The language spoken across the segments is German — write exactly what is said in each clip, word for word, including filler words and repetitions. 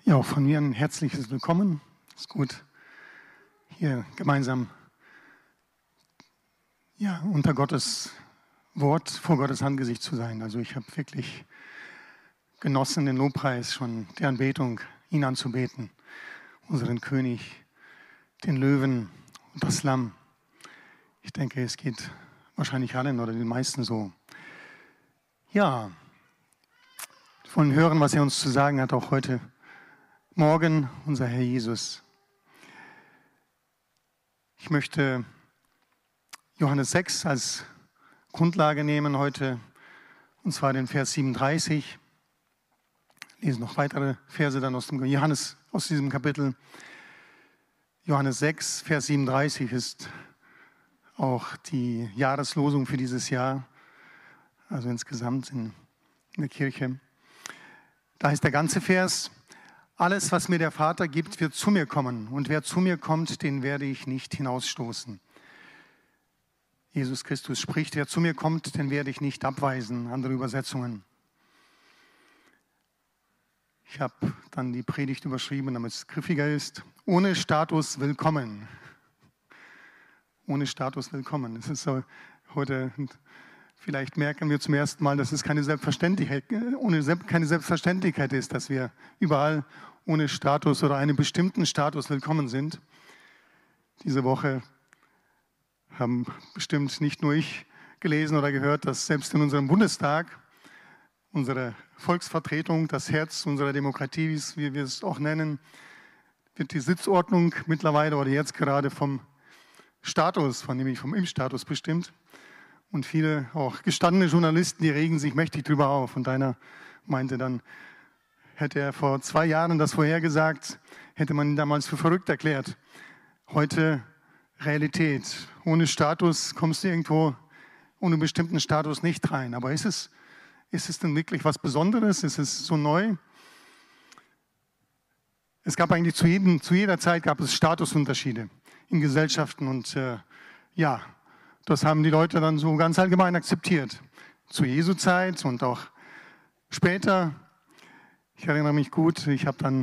Ja, auch von mir ein herzliches Willkommen. Es ist gut, hier gemeinsam ja, unter Gottes Wort, vor Gottes Angesicht zu sein. Also ich habe wirklich genossen den Lobpreis, schon die Anbetung, ihn anzubeten, unseren König, den Löwen und das Lamm. Ich denke, es geht wahrscheinlich allen oder den meisten so. Ja, wir wollen hören, was er uns zu sagen hat, auch heute Morgen, unser Herr Jesus. Ich möchte Johannes sechs als Grundlage nehmen heute, und zwar den Vers siebenunddreißig. Lesen noch weitere Verse dann aus dem Johannes, aus diesem Kapitel. Johannes sechs, Vers siebenunddreißig ist auch die Jahreslosung für dieses Jahr, also insgesamt in, in der Kirche. Da ist der ganze Vers: Alles, was mir der Vater gibt, wird zu mir kommen, und wer zu mir kommt, den werde ich nicht hinausstoßen. Jesus Christus spricht: Wer zu mir kommt, den werde ich nicht abweisen. Andere Übersetzungen. Ich habe dann die Predigt überschrieben, damit es griffiger ist. Ohne Status willkommen. Ohne Status willkommen. Das ist so heute. Vielleicht merken wir zum ersten Mal, dass es keine Selbstverständlichkeit, ohne, keine Selbstverständlichkeit ist, dass wir überall ohne Status oder einen bestimmten Status willkommen sind. Diese Woche haben bestimmt nicht nur ich gelesen oder gehört, dass selbst in unserem Bundestag, unsere Volksvertretung, das Herz unserer Demokratie, wie wir es auch nennen, wird die Sitzordnung mittlerweile oder jetzt gerade vom Status, von nämlich vom Impfstatus bestimmt. Und viele auch gestandene Journalisten, die regen sich mächtig drüber auf. Und einer meinte dann, hätte er vor zwei Jahren das vorhergesagt, hätte man ihn damals für verrückt erklärt. Heute Realität. Ohne Status kommst du irgendwo, ohne bestimmten Status nicht rein. Aber ist es, ist es denn wirklich was Besonderes? Ist es so neu? Es gab eigentlich zu, jedem, zu jeder Zeit gab es Statusunterschiede in Gesellschaften. Und äh, ja, das haben die Leute dann so ganz allgemein akzeptiert. Zu Jesu Zeit und auch später. Ich erinnere mich gut, ich habe dann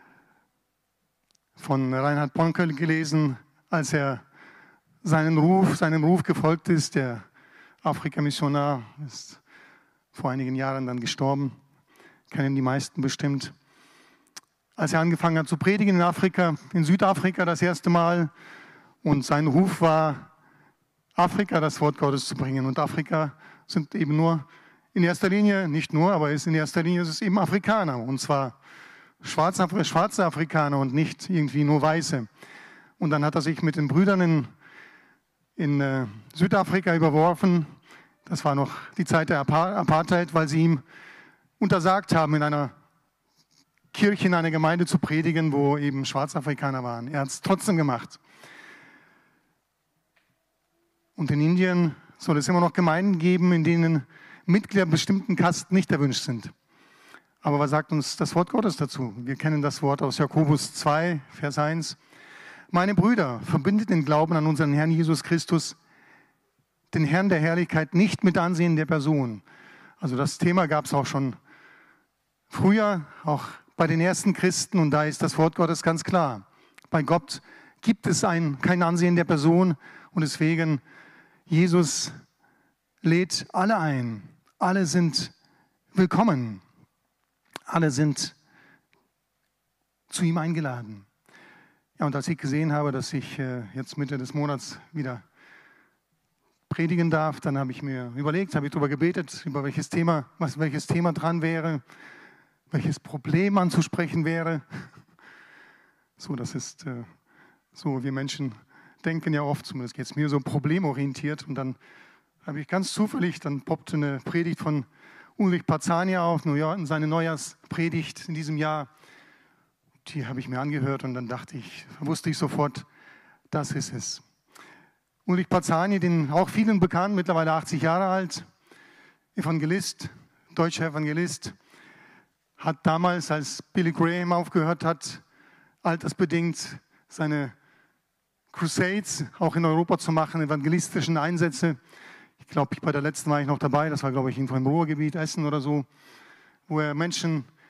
von Reinhard Bonke gelesen, als er seinen Ruf, seinem Ruf gefolgt ist. Der Afrika-Missionar ist vor einigen Jahren dann gestorben. Kennen die meisten bestimmt. Als er angefangen hat zu predigen in Afrika, in Südafrika das erste Mal, und sein Ruf war, Afrika das Wort Gottes zu bringen. Und Afrika sind eben nur in erster Linie, nicht nur, aber ist in erster Linie ist es eben Afrikaner. Und zwar schwarze, schwarze Afrikaner und nicht irgendwie nur Weiße. Und dann hat er sich mit den Brüdern in, in äh, Südafrika überworfen. Das war noch die Zeit der Apartheid, weil sie ihm untersagt haben, in einer Kirche, in einer Gemeinde zu predigen, wo eben Schwarzafrikaner waren. Er hat es trotzdem gemacht. Und in Indien soll es immer noch Gemeinden geben, in denen Mitglieder bestimmten Kasten nicht erwünscht sind. Aber was sagt uns das Wort Gottes dazu? Wir kennen das Wort aus Jakobus zwei, Vers eins. Meine Brüder, verbindet den Glauben an unseren Herrn Jesus Christus, den Herrn der Herrlichkeit, nicht mit Ansehen der Person. Also das Thema gab es auch schon früher, auch bei den ersten Christen. Und da ist das Wort Gottes ganz klar. Bei Gott gibt es ein, kein Ansehen der Person. Und deswegen, Jesus lädt alle ein. Alle sind willkommen. Alle sind zu ihm eingeladen. Ja, und als ich gesehen habe, dass ich äh, jetzt Mitte des Monats wieder predigen darf, dann habe ich mir überlegt, habe ich darüber gebetet, über welches Thema, was, welches Thema dran wäre, welches Problem anzusprechen wäre. So, das ist äh, so, wir Menschen denken ja oft, zumindest geht es mir so problemorientiert. Und dann habe ich ganz zufällig, dann poppte eine Predigt von Ulrich Pazania auf, seine Neujahrspredigt in diesem Jahr. Die habe ich mir angehört und dann dachte ich, wusste ich sofort, das ist es. Ulrich Pazani, den auch vielen bekannt, mittlerweile achtzig Jahre alt, Evangelist, deutscher Evangelist, hat damals, als Billy Graham aufgehört hat, altersbedingt seine Crusades auch in Europa zu machen, evangelistischen Einsätze. Ich glaube, bei der letzten war ich noch dabei, das war, glaube ich, irgendwo im Ruhrgebiet, Essen oder so, wo er Menschen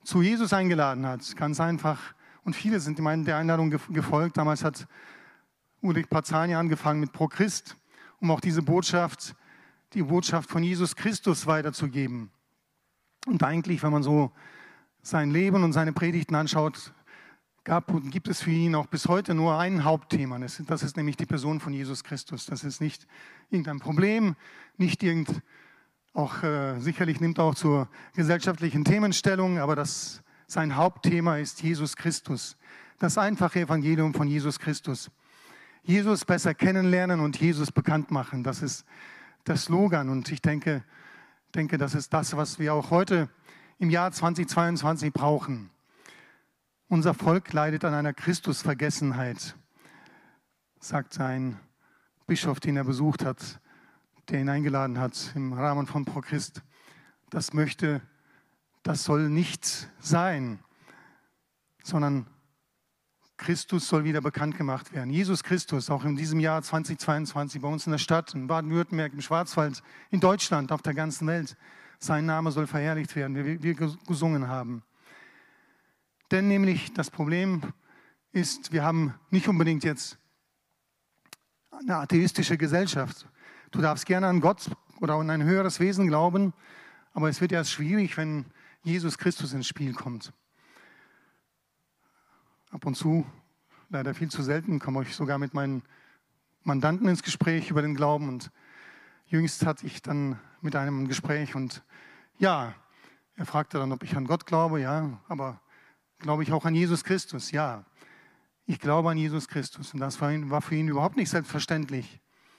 zu Jesus eingeladen hat. Ganz einfach. Und viele sind der Einladung gefolgt. Damals hat Ulrich Parzani angefangen mit Pro Christ, um auch diese Botschaft, die Botschaft von Jesus Christus weiterzugeben. Und eigentlich, wenn man so sein Leben und seine Predigten anschaut, gab und gibt es für ihn auch bis heute nur ein Hauptthema. Das ist, das ist nämlich die Person von Jesus Christus. Das ist nicht irgendein Problem, nicht irgend, auch äh, sicherlich nimmt er auch zur gesellschaftlichen Themenstellung, aber das, sein Hauptthema ist Jesus Christus. Das einfache Evangelium von Jesus Christus. Jesus besser kennenlernen und Jesus bekannt machen. Das ist der Slogan. Und ich denke, denke, das ist das, was wir auch heute im Jahr zweitausendzweiundzwanzig brauchen. Unser Volk leidet an einer Christusvergessenheit, sagt ein Bischof, den er besucht hat, der ihn eingeladen hat im Rahmen von Pro Christ. Das möchte, das soll nicht sein, sondern Christus soll wieder bekannt gemacht werden. Jesus Christus, auch in diesem Jahr zweitausendzweiundzwanzig bei uns in der Stadt, in Baden-Württemberg, im Schwarzwald, in Deutschland, auf der ganzen Welt. Sein Name soll verherrlicht werden, wie wir gesungen haben. Denn nämlich das Problem ist, wir haben nicht unbedingt jetzt eine atheistische Gesellschaft. Du darfst gerne an Gott oder an ein höheres Wesen glauben, aber es wird erst schwierig, wenn Jesus Christus ins Spiel kommt. Ab und zu, leider viel zu selten, komme ich sogar mit meinen Mandanten ins Gespräch über den Glauben. Und jüngst hatte ich dann mit einem ein Gespräch und ja, er fragte dann, ob ich an Gott glaube. Ja, aber glaube ich auch an Jesus Christus? Ja, ich glaube an Jesus Christus. Und das war, ihn, war für ihn überhaupt nicht selbstverständlich.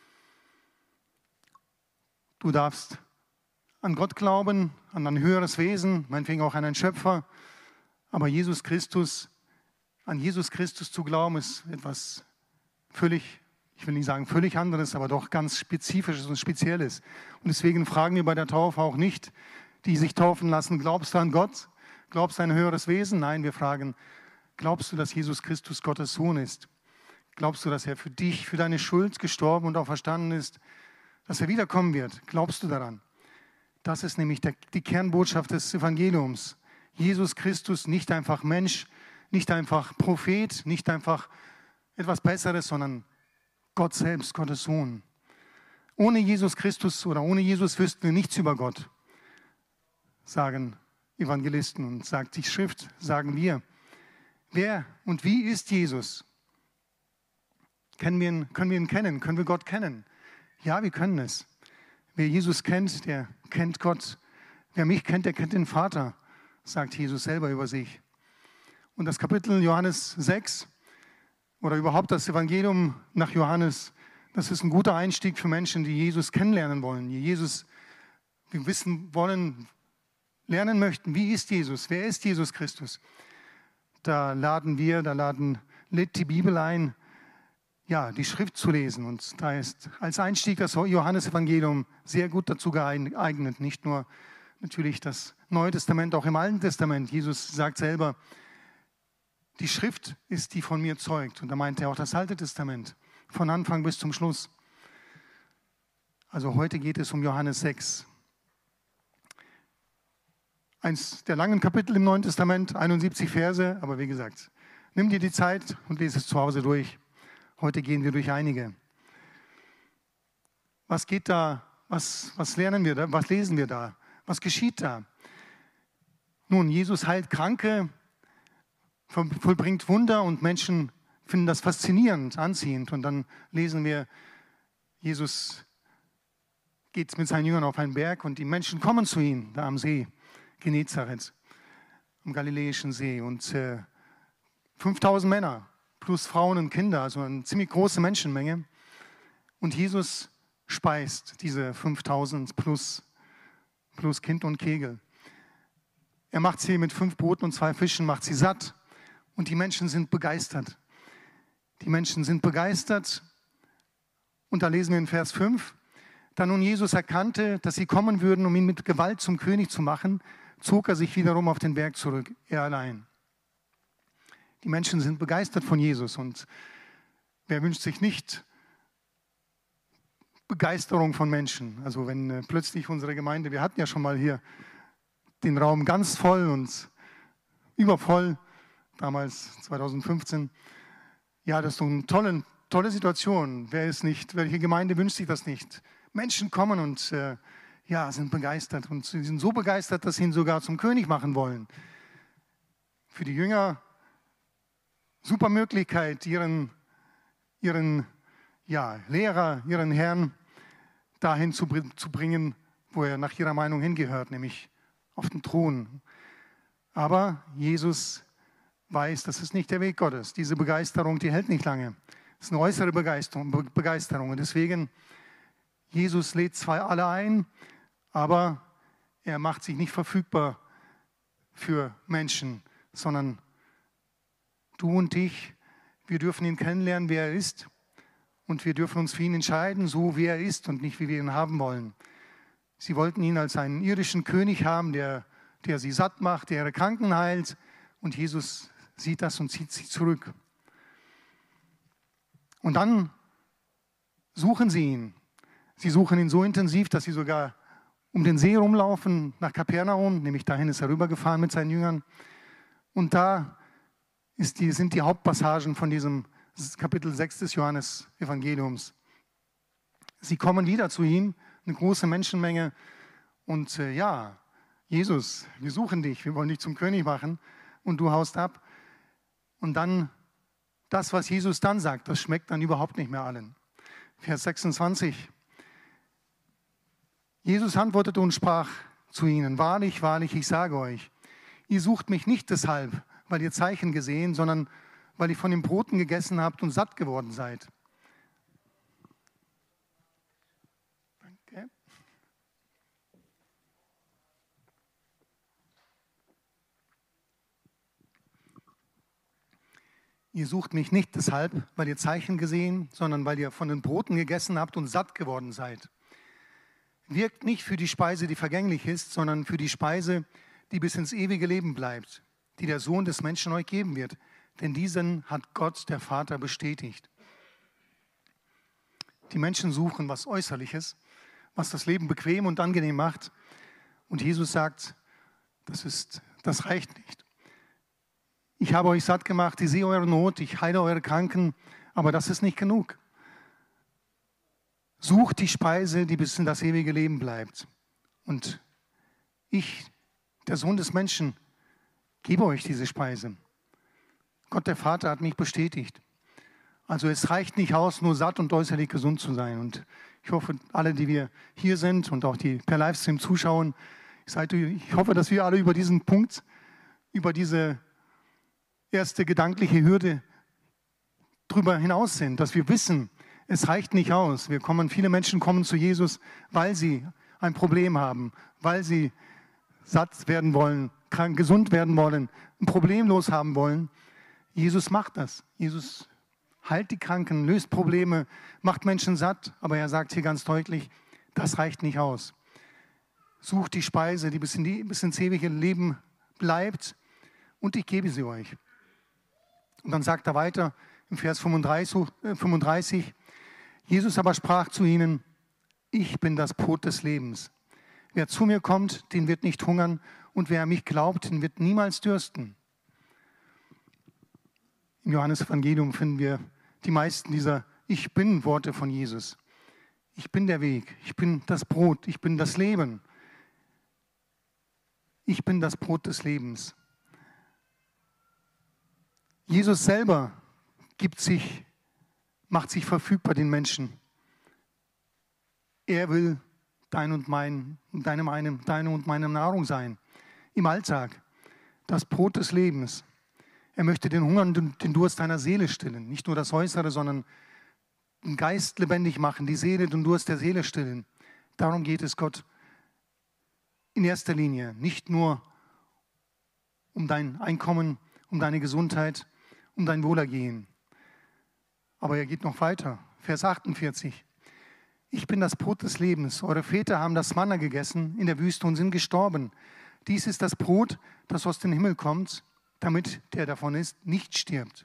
Du darfst an Gott glauben, an ein höheres Wesen, meinetwegen auch an einen Schöpfer. Aber Jesus Christus, an Jesus Christus zu glauben, ist etwas völlig, ich will nicht sagen völlig anderes, aber doch ganz Spezifisches und Spezielles. Und deswegen fragen wir bei der Taufe auch nicht, die sich taufen lassen, glaubst du an Gott? Glaubst du an ein höheres Wesen? Nein, wir fragen, glaubst du, dass Jesus Christus Gottes Sohn ist? Glaubst du, dass er für dich, für deine Schuld gestorben und auferstanden ist, dass er wiederkommen wird? Glaubst du daran? Das ist nämlich der, die Kernbotschaft des Evangeliums. Jesus Christus, nicht einfach Mensch, nicht einfach Prophet, nicht einfach etwas Besseres, sondern Gott selbst, Gottes Sohn. Ohne Jesus Christus oder ohne Jesus wüssten wir nichts über Gott, sagen Evangelisten und sagt die Schrift, sagen wir. Wer und wie ist Jesus? Können wir ihn, können wir ihn kennen? Können wir Gott kennen? Ja, wir können es. Wer Jesus kennt, der kennt Gott. Wer mich kennt, der kennt den Vater, sagt Jesus selber über sich. Und das Kapitel Johannes sechs oder überhaupt das Evangelium nach Johannes, das ist ein guter Einstieg für Menschen, die Jesus kennenlernen wollen, die Jesus wir wissen wollen, lernen möchten, wie ist Jesus, wer ist Jesus Christus. Da laden wir, da laden, lädt die Bibel ein, ja, die Schrift zu lesen. Und da ist als Einstieg das Johannesevangelium sehr gut dazu geeignet. Nicht nur natürlich das Neue Testament, auch im Alten Testament. Jesus sagt selber, die Schrift ist, die von mir zeugt. Und da meint er auch das Alte Testament, von Anfang bis zum Schluss. Also heute geht es um Johannes sechs. Eins der langen Kapitel im Neuen Testament, einundsiebzig Verse, aber wie gesagt, nimm dir die Zeit und lese es zu Hause durch. Heute gehen wir durch einige. Was geht da, was, was lernen wir da, was lesen wir da, was geschieht da? Nun, Jesus heilt Kranke, vollbringt Wunder und Menschen finden das faszinierend, anziehend. Und dann lesen wir, Jesus geht mit seinen Jüngern auf einen Berg und die Menschen kommen zu ihm, da am See Genezareth, am Galiläischen See. Und äh, fünftausend Männer plus Frauen und Kinder, also eine ziemlich große Menschenmenge. Und Jesus speist diese fünftausend plus, plus Kind und Kegel. Er macht sie mit fünf Broten und zwei Fischen, macht sie satt. Und die Menschen sind begeistert. Die Menschen sind begeistert. Und da lesen wir in Vers fünf, da nun Jesus erkannte, dass sie kommen würden, um ihn mit Gewalt zum König zu machen, zog er sich wiederum auf den Berg zurück, er allein. Die Menschen sind begeistert von Jesus und wer wünscht sich nicht Begeisterung von Menschen? Also wenn äh, plötzlich unsere Gemeinde, wir hatten ja schon mal hier den Raum ganz voll und übervoll, damals zweitausendfünfzehn. Ja, das ist so eine tolle, tolle Situation. Wer ist nicht, welche Gemeinde wünscht sich das nicht? Menschen kommen und äh, ja, sind begeistert und sie sind so begeistert, dass sie ihn sogar zum König machen wollen. Für die Jünger super Möglichkeit, ihren, ihren ja, Lehrer, ihren Herrn dahin zu, zu bringen, wo er nach ihrer Meinung hingehört, nämlich auf den Thron. Aber Jesus weiß, das ist nicht der Weg Gottes. Diese Begeisterung, die hält nicht lange. Das ist eine äußere Begeisterung. Begeisterung. Und deswegen, Jesus lädt zwar alle ein, aber er macht sich nicht verfügbar für Menschen, sondern du und ich, wir dürfen ihn kennenlernen, wer er ist. Und wir dürfen uns für ihn entscheiden, so wie er ist und nicht, wie wir ihn haben wollen. Sie wollten ihn als einen irdischen König haben, der, der sie satt macht, der ihre Kranken heilt. Und Jesus sieht das und zieht sich zurück. Und dann suchen sie ihn. Sie suchen ihn so intensiv, dass sie sogar um den See rumlaufen, nach Kapernaum, nämlich dahin ist er rübergefahren mit seinen Jüngern. Und da ist die, sind die Hauptpassagen von diesem Kapitel sechs des Johannes-Evangeliums. Sie kommen wieder zu ihm, eine große Menschenmenge. Und äh, ja, Jesus, wir suchen dich, wir wollen dich zum König machen. Und du haust ab. Und dann, das, was Jesus dann sagt, das schmeckt dann überhaupt nicht mehr allen. Vers sechsundzwanzig. Jesus antwortete und sprach zu ihnen: Wahrlich, wahrlich, ich sage euch, ihr sucht mich nicht deshalb, weil ihr Zeichen gesehen, sondern weil ihr von den Broten gegessen habt und satt geworden seid. Danke. Ihr sucht mich nicht deshalb, weil ihr Zeichen gesehen, sondern weil ihr von den Broten gegessen habt und satt geworden seid. Wirkt nicht für die Speise, die vergänglich ist, sondern für die Speise, die bis ins ewige Leben bleibt, die der Sohn des Menschen euch geben wird. Denn diesen hat Gott, der Vater, bestätigt. Die Menschen suchen was Äußerliches, was das Leben bequem und angenehm macht. Und Jesus sagt, das, ist, das reicht nicht. Ich habe euch satt gemacht, ich sehe eure Not, ich heile eure Kranken, aber das ist nicht genug. Sucht die Speise, die bis in das ewige Leben bleibt. Und ich, der Sohn des Menschen, gebe euch diese Speise. Gott, der Vater, hat mich bestätigt. Also es reicht nicht aus, nur satt und äußerlich gesund zu sein. Und ich hoffe, alle, die wir hier sind und auch die per Livestream zuschauen, ich hoffe, dass wir alle über diesen Punkt, über diese erste gedankliche Hürde drüber hinaus sind, dass wir wissen, es reicht nicht aus. Wir kommen, viele Menschen kommen zu Jesus, weil sie ein Problem haben, weil sie satt werden wollen, krank, gesund werden wollen, ein Problem los haben wollen. Jesus macht das. Jesus heilt die Kranken, löst Probleme, macht Menschen satt. Aber er sagt hier ganz deutlich, das reicht nicht aus. Sucht die Speise, die bis, in die bis ins ewige Leben bleibt, und ich gebe sie euch. Und dann sagt er weiter im Vers fünfunddreißig, Jesus aber sprach zu ihnen: Ich bin das Brot des Lebens. Wer zu mir kommt, den wird nicht hungern, und wer an mich glaubt, den wird niemals dürsten. Im Johannesevangelium finden wir die meisten dieser Ich bin Worte von Jesus. Ich bin der Weg, ich bin das Brot, ich bin das Leben. Ich bin das Brot des Lebens. Jesus selber gibt sich, macht sich verfügbar den Menschen. Er will dein und mein, deinem, einem, deine und meine Nahrung sein. Im Alltag. Das Brot des Lebens. Er möchte den Hunger und den Durst deiner Seele stillen. Nicht nur das Äußere, sondern den Geist lebendig machen, die Seele, den Durst der Seele stillen. Darum geht es Gott in erster Linie. Nicht nur um dein Einkommen, um deine Gesundheit, um dein Wohlergehen. Aber er geht noch weiter. Vers achtundvierzig. Ich bin das Brot des Lebens. Eure Väter haben das Manna gegessen in der Wüste und sind gestorben. Dies ist das Brot, das aus dem Himmel kommt, damit der davon isst, nicht stirbt.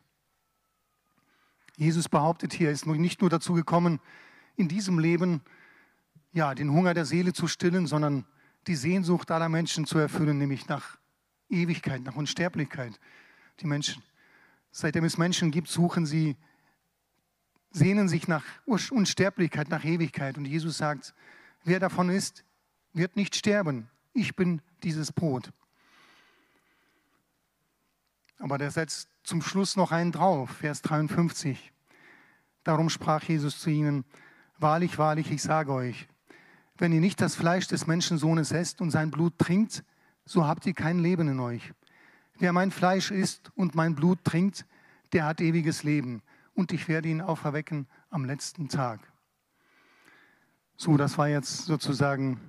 Jesus behauptet hier, er ist nicht nur dazu gekommen, in diesem Leben ja, den Hunger der Seele zu stillen, sondern die Sehnsucht aller Menschen zu erfüllen, nämlich nach Ewigkeit, nach Unsterblichkeit. Die Menschen, seitdem es Menschen gibt, suchen sie, sehnen sich nach Unsterblichkeit, nach Ewigkeit. Und Jesus sagt, wer davon isst, wird nicht sterben. Ich bin dieses Brot. Aber der setzt zum Schluss noch einen drauf, Vers dreiundfünfzig. Darum sprach Jesus zu ihnen, wahrlich, wahrlich, ich sage euch, wenn ihr nicht das Fleisch des Menschensohnes esst und sein Blut trinkt, so habt ihr kein Leben in euch. Wer mein Fleisch isst und mein Blut trinkt, der hat ewiges Leben und ich werde ihn auferwecken am letzten Tag. So, das war jetzt sozusagen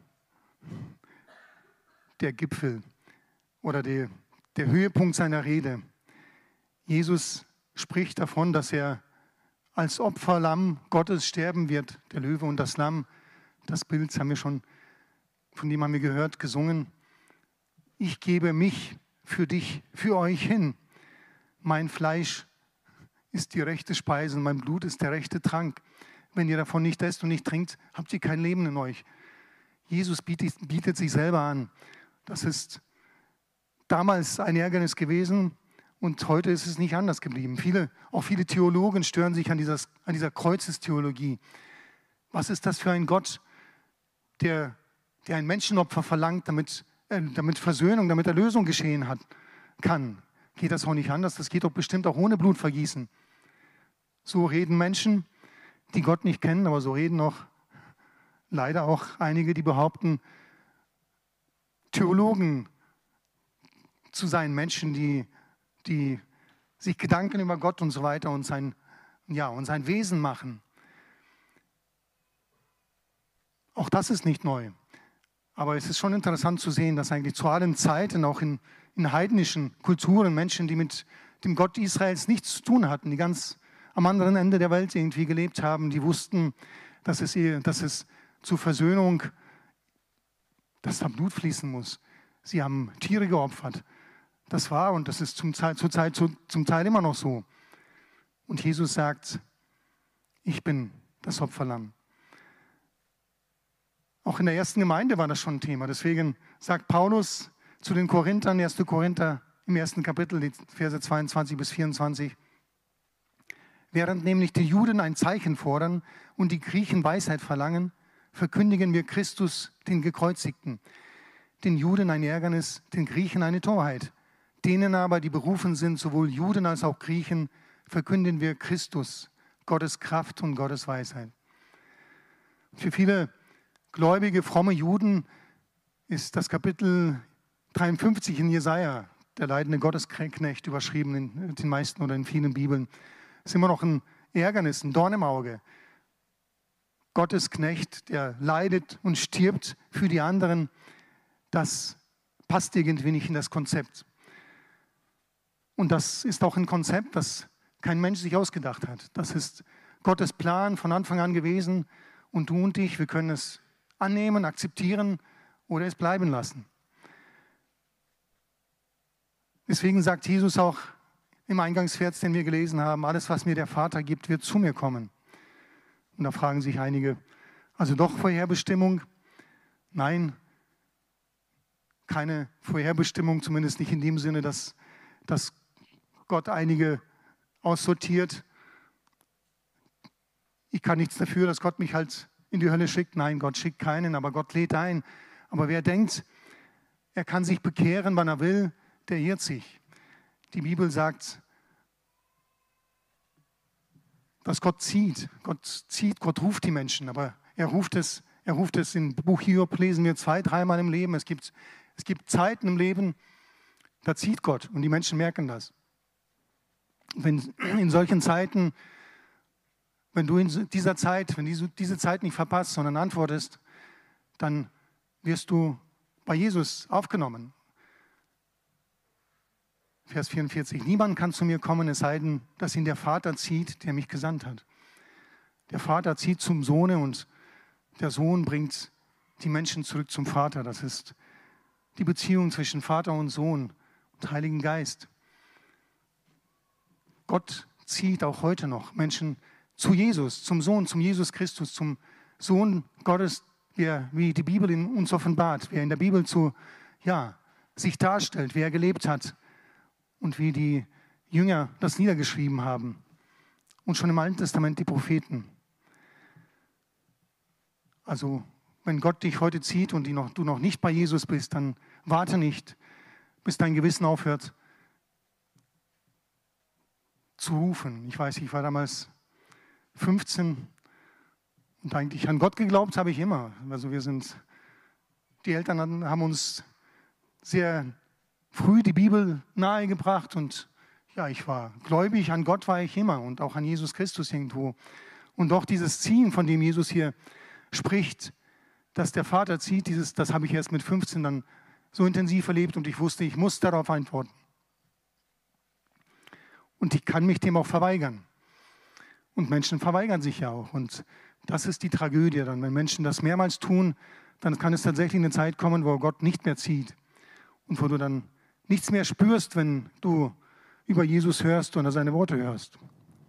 der Gipfel oder der, der Höhepunkt seiner Rede. Jesus spricht davon, dass er als Opferlamm Gottes sterben wird, der Löwe und das Lamm. Das Bild haben wir schon, von dem haben wir gehört, gesungen. Ich gebe mich für dich, für euch hin. Mein Fleisch ist die rechte Speise und mein Blut ist der rechte Trank. Wenn ihr davon nicht esst und nicht trinkt, habt ihr kein Leben in euch. Jesus bietet, bietet sich selber an. Das ist damals ein Ärgernis gewesen und heute ist es nicht anders geblieben. Viele, auch viele Theologen stören sich an dieser, an dieser Kreuzestheologie. Was ist das für ein Gott, der, der ein Menschenopfer verlangt, damit, äh, damit Versöhnung, damit Erlösung geschehen hat, kann? Geht das auch nicht anders? Das geht doch bestimmt auch ohne Blutvergießen. So reden Menschen, die Gott nicht kennen, aber so reden auch leider auch einige, die behaupten, Theologen zu sein, Menschen, die, die sich Gedanken über Gott und so weiter und sein, ja, und sein Wesen machen. Auch das ist nicht neu. Aber es ist schon interessant zu sehen, dass eigentlich zu allen Zeiten, auch in, in heidnischen Kulturen, Menschen, die mit dem Gott Israels nichts zu tun hatten, die ganz am anderen Ende der Welt irgendwie gelebt haben, die wussten, dass es, dass es zur Versöhnung, dass da Blut fließen muss. Sie haben Tiere geopfert. Das war und das ist zum Teil, zur Zeit, zum Teil immer noch so. Und Jesus sagt, ich bin das Opferlamm. Auch in der ersten Gemeinde war das schon ein Thema. Deswegen sagt Paulus zu den Korinthern, erster Korinther im ersten Kapitel, die Verse zweiundzwanzig bis vierundzwanzig, während nämlich die Juden ein Zeichen fordern und die Griechen Weisheit verlangen, verkündigen wir Christus, den Gekreuzigten. Den Juden ein Ärgernis, den Griechen eine Torheit. Denen aber, die berufen sind, sowohl Juden als auch Griechen, verkünden wir Christus, Gottes Kraft und Gottes Weisheit. Für viele gläubige, fromme Juden ist das Kapitel dreiundfünfzig in Jesaja, der leidende Gottesknecht, überschrieben in den meisten oder in vielen Bibeln, ist immer noch ein Ärgernis, ein Dorn im Auge. Gottes Knecht, der leidet und stirbt für die anderen, das passt irgendwie nicht in das Konzept. Und das ist auch ein Konzept, das kein Mensch sich ausgedacht hat. Das ist Gottes Plan von Anfang an gewesen und du und ich, wir können es annehmen, akzeptieren oder es bleiben lassen. Deswegen sagt Jesus auch im Eingangsvers, den wir gelesen haben, alles, was mir der Vater gibt, wird zu mir kommen. Und da fragen sich einige, also doch Vorherbestimmung? Nein, keine Vorherbestimmung, zumindest nicht in dem Sinne, dass, dass Gott einige aussortiert. Ich kann nichts dafür, dass Gott mich halt in die Hölle schickt. Nein, Gott schickt keinen, aber Gott lädt ein. Aber wer denkt, er kann sich bekehren, wann er will, der irrt sich. Die Bibel sagt, dass Gott zieht. Gott zieht, Gott ruft die Menschen, aber er ruft es, er ruft es im Buch Hiob, lesen wir zwei, dreimal im Leben. Es gibt, es gibt Zeiten im Leben, da zieht Gott und die Menschen merken das. Wenn in solchen Zeiten, wenn du in dieser Zeit, wenn diese, diese Zeit nicht verpasst, sondern antwortest, dann wirst du bei Jesus aufgenommen. Vers vierundvierzig, niemand kann zu mir kommen, es sei denn, dass ihn der Vater zieht, der mich gesandt hat. Der Vater zieht zum Sohne und der Sohn bringt die Menschen zurück zum Vater. Das ist die Beziehung zwischen Vater und Sohn und Heiligen Geist. Gott zieht auch heute noch Menschen zu Jesus, zum Sohn, zum Jesus Christus, zum Sohn Gottes, der, wie die Bibel in uns offenbart, wer in der Bibel zu, ja, sich darstellt, wie er gelebt hat und wie die Jünger das niedergeschrieben haben. Und schon im Alten Testament die Propheten. Also, wenn Gott dich heute zieht und du noch nicht bei Jesus bist, dann warte nicht, bis dein Gewissen aufhört zu rufen. Ich weiß, ich war damals fünfzehn und eigentlich an Gott geglaubt habe ich immer. Also wir sind, die Eltern haben uns sehr früh die Bibel nahegebracht und ja, ich war gläubig, an Gott war ich immer und auch an Jesus Christus irgendwo. Und doch dieses Ziehen, von dem Jesus hier spricht, dass der Vater zieht, dieses, das habe ich erst mit fünfzehn dann so intensiv erlebt und ich wusste, ich muss darauf antworten. Und ich kann mich dem auch verweigern. Und Menschen verweigern sich ja auch. Und das ist die Tragödie dann. Wenn Menschen das mehrmals tun, dann kann es tatsächlich eine Zeit kommen, wo Gott nicht mehr zieht. Und wo du dann nichts mehr spürst, wenn du über Jesus hörst oder seine Worte hörst.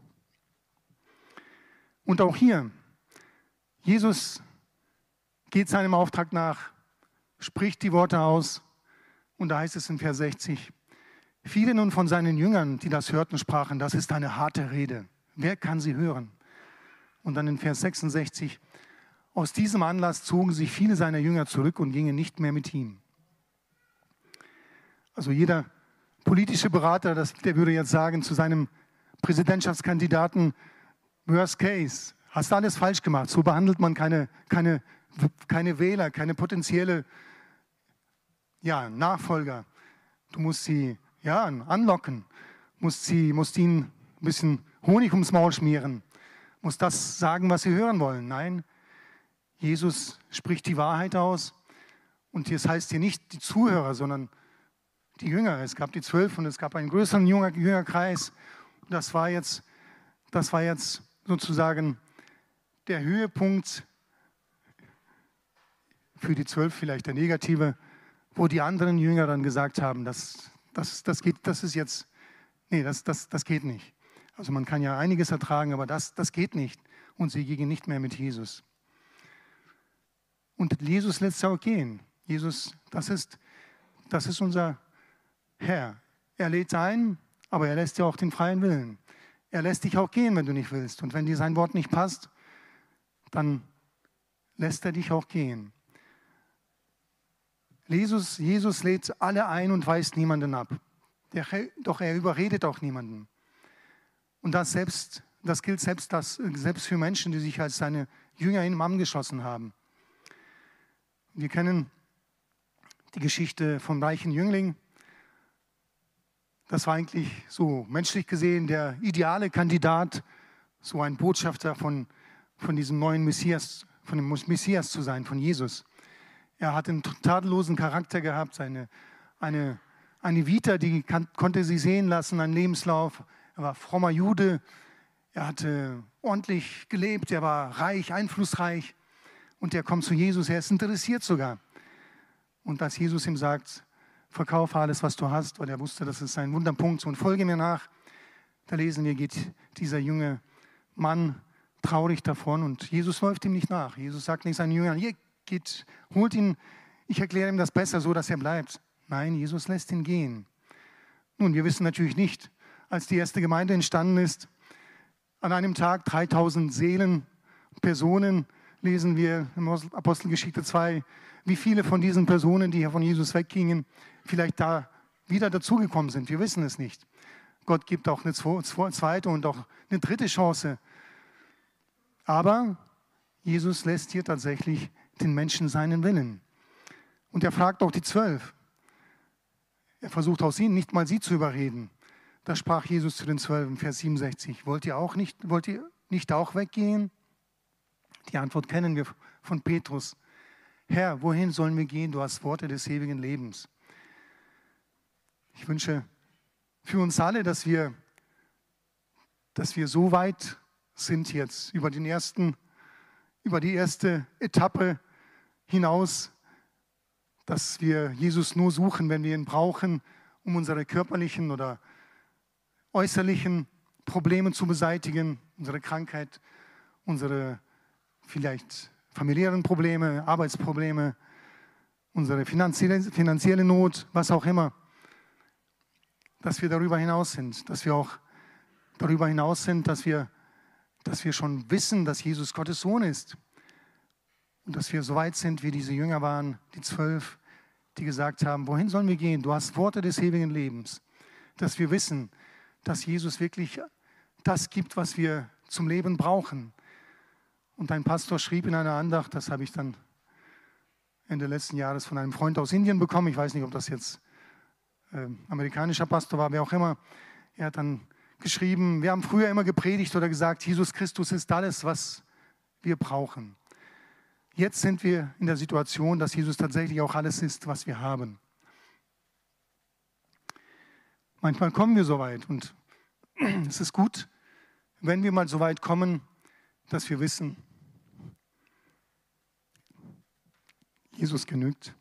Und auch hier, Jesus geht seinem Auftrag nach, spricht die Worte aus und da heißt es in Vers sechzig, viele nun von seinen Jüngern, die das hörten, sprachen, das ist eine harte Rede. Wer kann sie hören? Und dann in Vers sechsundsechzig, aus diesem Anlass zogen sich viele seiner Jünger zurück und gingen nicht mehr mit ihm. Also jeder politische Berater, das, der würde jetzt sagen zu seinem Präsidentschaftskandidaten, worst case, hast du alles falsch gemacht. So behandelt man keine, keine, keine Wähler, keine potenzielle ja, Nachfolger. Du musst sie ja, anlocken, musst, sie, musst ihnen ein bisschen Honig ums Maul schmieren, musst das sagen, was sie hören wollen. Nein, Jesus spricht die Wahrheit aus und das heißt hier nicht die Zuhörer, sondern die Jünger. Es gab die zwölf und es gab einen größeren Jünger, Jüngerkreis. Das war jetzt, das war jetzt sozusagen der Höhepunkt für die zwölf, vielleicht der negative, wo die anderen Jünger dann gesagt haben, das, das, das, geht, das ist jetzt, nee, das, das, das geht nicht. Also man kann ja einiges ertragen, aber das, das geht nicht. Und sie gingen nicht mehr mit Jesus. Und Jesus lässt sie auch gehen. Jesus, das ist, das ist unser Herr. Er lädt ein, aber er lässt dir auch den freien Willen. Er lässt dich auch gehen, wenn du nicht willst. Und wenn dir sein Wort nicht passt, dann lässt er dich auch gehen. Jesus, Jesus lädt alle ein und weist niemanden ab. Doch er überredet auch niemanden. Und das, selbst, das gilt selbst, das, selbst für Menschen, die sich als seine Jünger in Mann geschossen haben. Wir kennen die Geschichte vom reichen Jüngling. Das war eigentlich so menschlich gesehen der ideale Kandidat, so ein Botschafter von, von diesem neuen Messias, von dem Messias zu sein, von Jesus. Er hat einen tadellosen Charakter gehabt, seine, eine, eine Vita, die kann, konnte sie sehen lassen, einen Lebenslauf. Er war frommer Jude, er hatte ordentlich gelebt, er war reich, einflussreich und er kommt zu Jesus, er ist interessiert sogar. Und als Jesus ihm sagt, verkaufe alles, was du hast, weil er wusste, das ist ein Wunderpunkt und folge mir nach, da lesen wir, geht dieser junge Mann traurig davon und Jesus läuft ihm nicht nach. Jesus sagt nicht seinen Jüngern, hier geht, holt ihn, ich erkläre ihm das besser, so dass er bleibt. Nein, Jesus lässt ihn gehen. Nun, wir wissen natürlich nicht, als die erste Gemeinde entstanden ist, an einem Tag dreitausend Seelen, Personen, lesen wir in Apostelgeschichte zwei, wie viele von diesen Personen, die hier von Jesus weggingen, vielleicht da wieder dazugekommen sind. Wir wissen es nicht. Gott gibt auch eine zweite und auch eine dritte Chance. Aber Jesus lässt hier tatsächlich den Menschen seinen Willen. Und er fragt auch die Zwölf. Er versucht aus ihnen nicht mal sie zu überreden. Da sprach Jesus zu den Zwölf, Vers siebenundsechzig. Wollt ihr auch nicht, wollt ihr nicht auch weggehen? Die Antwort kennen wir von Petrus. Herr, wohin sollen wir gehen? Du hast Worte des ewigen Lebens. Ich wünsche für uns alle, dass wir, dass wir so weit sind jetzt über den ersten, über die erste Etappe hinaus, dass wir Jesus nur suchen, wenn wir ihn brauchen, um unsere körperlichen oder äußerlichen Probleme zu beseitigen, unsere Krankheit, unsere vielleicht familiären Probleme, Arbeitsprobleme, unsere finanzielle, finanzielle Not, was auch immer, dass wir darüber hinaus sind, dass wir auch darüber hinaus sind, dass wir, dass wir schon wissen, dass Jesus Gottes Sohn ist und dass wir so weit sind, wie diese Jünger waren, die zwölf, die gesagt haben, wohin sollen wir gehen? Du hast Worte des ewigen Lebens, dass wir wissen, dass Jesus wirklich das gibt, was wir zum Leben brauchen. Und ein Pastor schrieb in einer Andacht, das habe ich dann Ende letzten Jahres von einem Freund aus Indien bekommen, ich weiß nicht, ob das jetzt äh, amerikanischer Pastor war, wer auch immer, er hat dann geschrieben, wir haben früher immer gepredigt oder gesagt, Jesus Christus ist alles, was wir brauchen. Jetzt sind wir in der Situation, dass Jesus tatsächlich auch alles ist, was wir haben. Manchmal kommen wir so weit und es ist gut, wenn wir mal so weit kommen, dass wir wissen, Jesus genügt.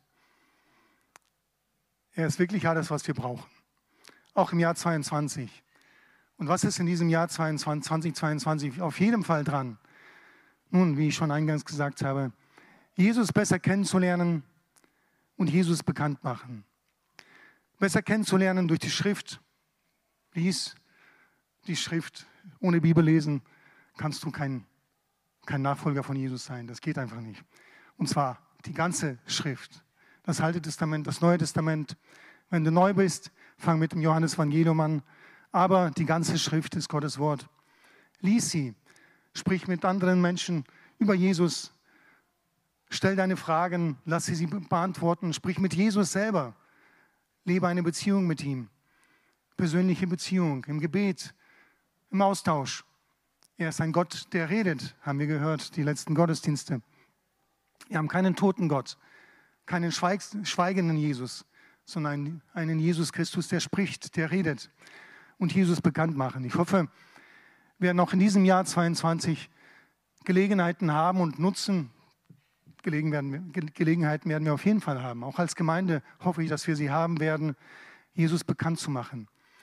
Er ist wirklich alles, was wir brauchen. Auch im Jahr zweiundzwanzig. Und was ist in diesem Jahr zwanzig zweiundzwanzig auf jeden Fall dran? Nun, wie ich schon eingangs gesagt habe, Jesus besser kennenzulernen und Jesus bekannt machen. Besser kennenzulernen durch die Schrift. Lies die Schrift. Ohne Bibel lesen kannst du kein, kein Nachfolger von Jesus sein. Das geht einfach nicht. Und zwar die ganze Schrift. Das Alte Testament, das Neue Testament. Wenn du neu bist, fang mit dem Johannesevangelium an. Aber die ganze Schrift ist Gottes Wort. Lies sie. Sprich mit anderen Menschen über Jesus. Stell deine Fragen, lass sie sie beantworten. Sprich mit Jesus selber. Lebe eine Beziehung mit ihm. Persönliche Beziehung, im Gebet, im Austausch. Er ist ein Gott, der redet, haben wir gehört, die letzten Gottesdienste. Wir haben keinen toten Gott, keinen schweigenden Jesus, sondern einen Jesus Christus, der spricht, der redet und Jesus bekannt machen. Ich hoffe, wir werden auch in diesem Jahr zweiundzwanzig Gelegenheiten haben und nutzen. Gelegenheiten werden wir auf jeden Fall haben. Auch als Gemeinde hoffe ich, dass wir sie haben werden, Jesus bekannt zu machen.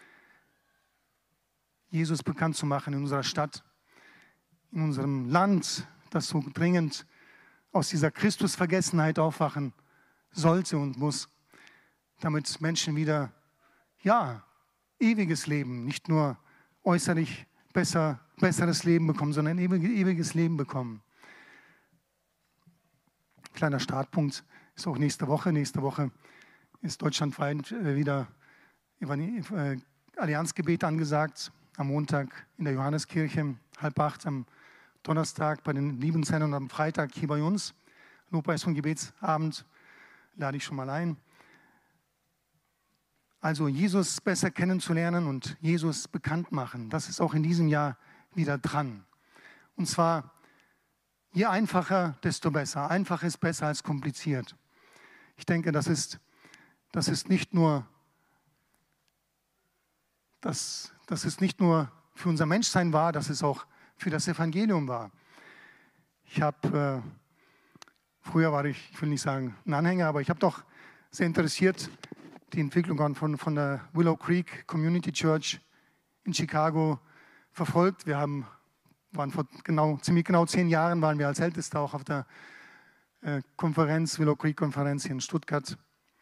Jesus bekannt zu machen in unserer Stadt, in unserem Land, das so dringend aus dieser Christusvergessenheit aufwachen sollte und muss, damit Menschen wieder, ja, ewiges Leben, nicht nur äußerlich besser, besseres Leben bekommen, sondern ein ewiges Leben bekommen. Kleiner Startpunkt ist auch nächste Woche. Nächste Woche ist deutschlandweit wieder Allianzgebet angesagt. Am Montag in der Johanneskirche, halb acht, am Donnerstag bei den Liebenshändlern und am Freitag hier bei uns. Lobpreis- und Gebetsabend lade ich schon mal ein. Also Jesus besser kennenzulernen und Jesus bekannt machen, das ist auch in diesem Jahr wieder dran. Und zwar, je einfacher, desto besser. Einfach ist besser als kompliziert. Ich denke, das ist, das ist nicht nur, das, das ist nicht nur für unser Menschsein wahr, das ist auch für das Evangelium wahr. Ich habe, äh, früher war ich, ich will nicht sagen ein Anhänger, aber ich habe doch sehr interessiert die Entwicklung von, von der Willow Creek Community Church in Chicago verfolgt. Wir haben, waren vor genau, ziemlich genau zehn Jahren, waren wir als Älteste auch auf der äh, Konferenz, Willow Creek Konferenz hier in Stuttgart.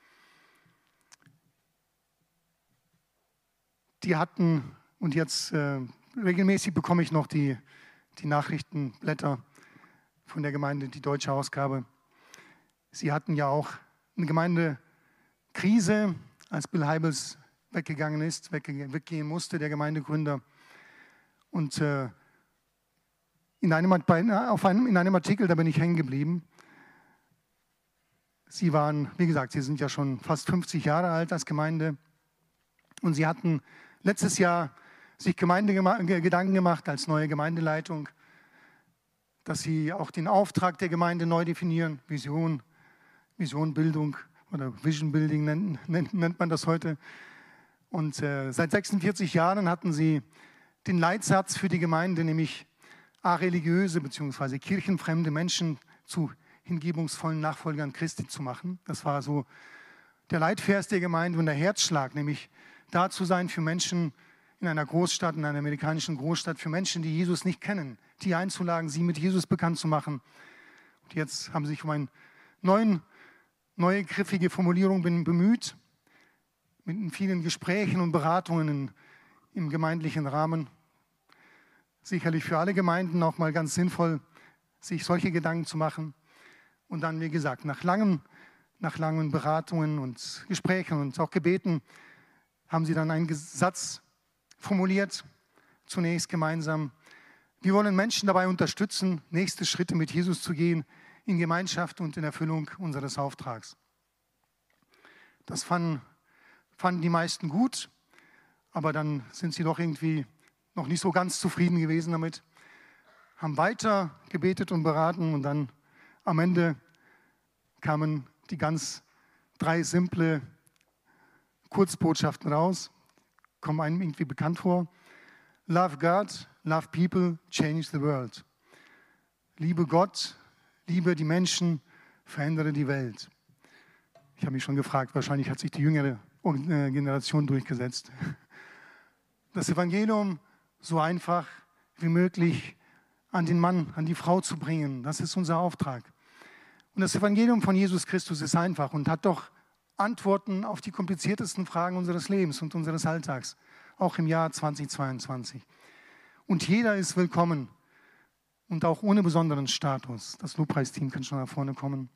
Die hatten, und jetzt äh, regelmäßig bekomme ich noch die, die Nachrichtenblätter von der Gemeinde, die deutsche Ausgabe. Sie hatten ja auch eine Gemeindekrise, als Bill Hybels weggegangen ist, wegge weggehen musste, der Gemeindegründer. Und äh, in, einem, auf einem, in einem Artikel, da bin ich hängen geblieben. Sie waren, wie gesagt, sie sind ja schon fast fünfzig Jahre alt als Gemeinde. Und sie hatten letztes Jahr sich Gemeinde Gedanken gemacht als neue Gemeindeleitung, dass sie auch den Auftrag der Gemeinde neu definieren, Vision, Vision, Bildung oder Vision Building nennt, nennt, nennt man das heute. Und äh, seit sechsundvierzig Jahren hatten sie den Leitsatz für die Gemeinde, nämlich areligiöse bzw. kirchenfremde Menschen zu hingebungsvollen Nachfolgern Christi zu machen. Das war so der Leitvers der Gemeinde und der Herzschlag, nämlich da zu sein für Menschen in einer Großstadt, in einer amerikanischen Großstadt, für Menschen, die Jesus nicht kennen, die einzuladen, sie mit Jesus bekannt zu machen. Und jetzt haben sie sich um einen neuen neue griffige Formulierungen bin bemüht, mit vielen Gesprächen und Beratungen in, im gemeindlichen Rahmen. Sicherlich für alle Gemeinden auch mal ganz sinnvoll, sich solche Gedanken zu machen. Und dann, wie gesagt, nach langen, nach langen Beratungen und Gesprächen und auch Gebeten haben sie dann einen Satz formuliert, zunächst gemeinsam. Wir wollen Menschen dabei unterstützen, nächste Schritte mit Jesus zu gehen, in Gemeinschaft und in Erfüllung unseres Auftrags. Das fanden, fanden die meisten gut, aber dann sind sie doch irgendwie noch nicht so ganz zufrieden gewesen damit, haben weiter gebetet und beraten und dann am Ende kamen die ganz drei simple Kurzbotschaften raus, kommen einem irgendwie bekannt vor. Love God, love people, change the world. Liebe Gott, liebe die Menschen, verändere die Welt. Ich habe mich schon gefragt, wahrscheinlich hat sich die jüngere Generation durchgesetzt. Das Evangelium so einfach wie möglich an den Mann, an die Frau zu bringen, das ist unser Auftrag. Und das Evangelium von Jesus Christus ist einfach und hat doch Antworten auf die kompliziertesten Fragen unseres Lebens und unseres Alltags, auch im Jahr zweitausendzweiundzwanzig. Und jeder ist willkommen und auch ohne besonderen Status. Das Lobpreisteam kann schon nach vorne kommen.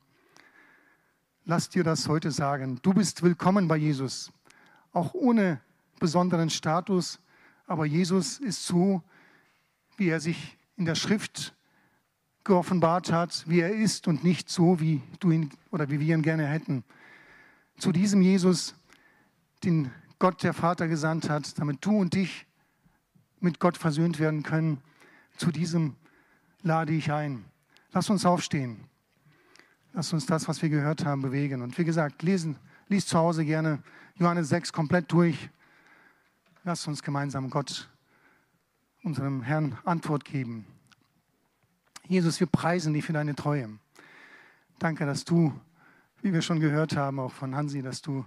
Lass dir das heute sagen. Du bist willkommen bei Jesus, auch ohne besonderen Status. Aber Jesus ist so, wie er sich in der Schrift geoffenbart hat, wie er ist und nicht so, wie du ihn oder wie wir ihn gerne hätten. Zu diesem Jesus, den Gott der Vater gesandt hat, damit du und ich mit Gott versöhnt werden können, zu diesem lade ich ein. Lass uns aufstehen. Lass uns das, was wir gehört haben, bewegen. Und wie gesagt, lesen, lies zu Hause gerne Johannes sechs komplett durch. Lass uns gemeinsam Gott, unserem Herrn, Antwort geben. Jesus, wir preisen dich für deine Treue. Danke, dass du, wie wir schon gehört haben, auch von Hansi, dass du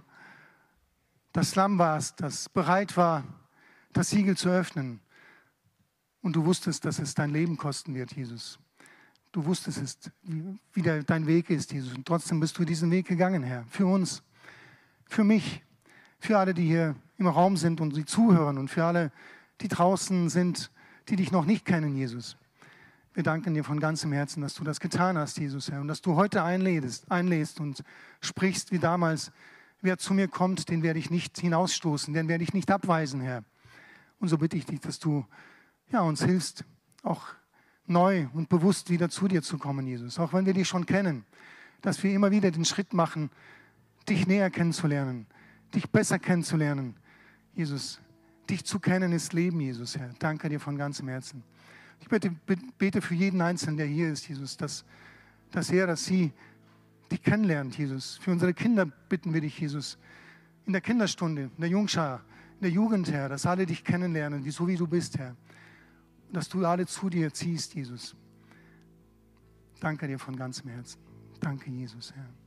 das Lamm warst, das bereit war, das Siegel zu öffnen. Und du wusstest, dass es dein Leben kosten wird, Jesus. Du wusstest es, wie der, dein Weg ist, Jesus. Und trotzdem bist du diesen Weg gegangen, Herr. Für uns, für mich, für alle, die hier im Raum sind und sie zuhören und für alle, die draußen sind, die dich noch nicht kennen, Jesus. Wir danken dir von ganzem Herzen, dass du das getan hast, Jesus, Herr, und dass du heute einlädst, einlädst und sprichst wie damals. Wer zu mir kommt, den werde ich nicht hinausstoßen, den werde ich nicht abweisen, Herr. Und so bitte ich dich, dass du ja, uns hilfst, auch neu und bewusst wieder zu dir zu kommen, Jesus. Auch wenn wir dich schon kennen, dass wir immer wieder den Schritt machen, dich näher kennenzulernen, dich besser kennenzulernen. Jesus, dich zu kennen ist Leben, Jesus, Herr. Danke dir von ganzem Herzen. Ich bete, bete für jeden Einzelnen, der hier ist, Jesus, dass, dass er, dass sie dich kennenlernt, Jesus. Für unsere Kinder bitten wir dich, Jesus, in der Kinderstunde, in der Jungschar, in der Jugend, Herr, dass alle dich kennenlernen, wie, so wie du bist, Herr. Und dass du alle zu dir ziehst, Jesus. Danke dir von ganzem Herzen. Danke, Jesus, Herr.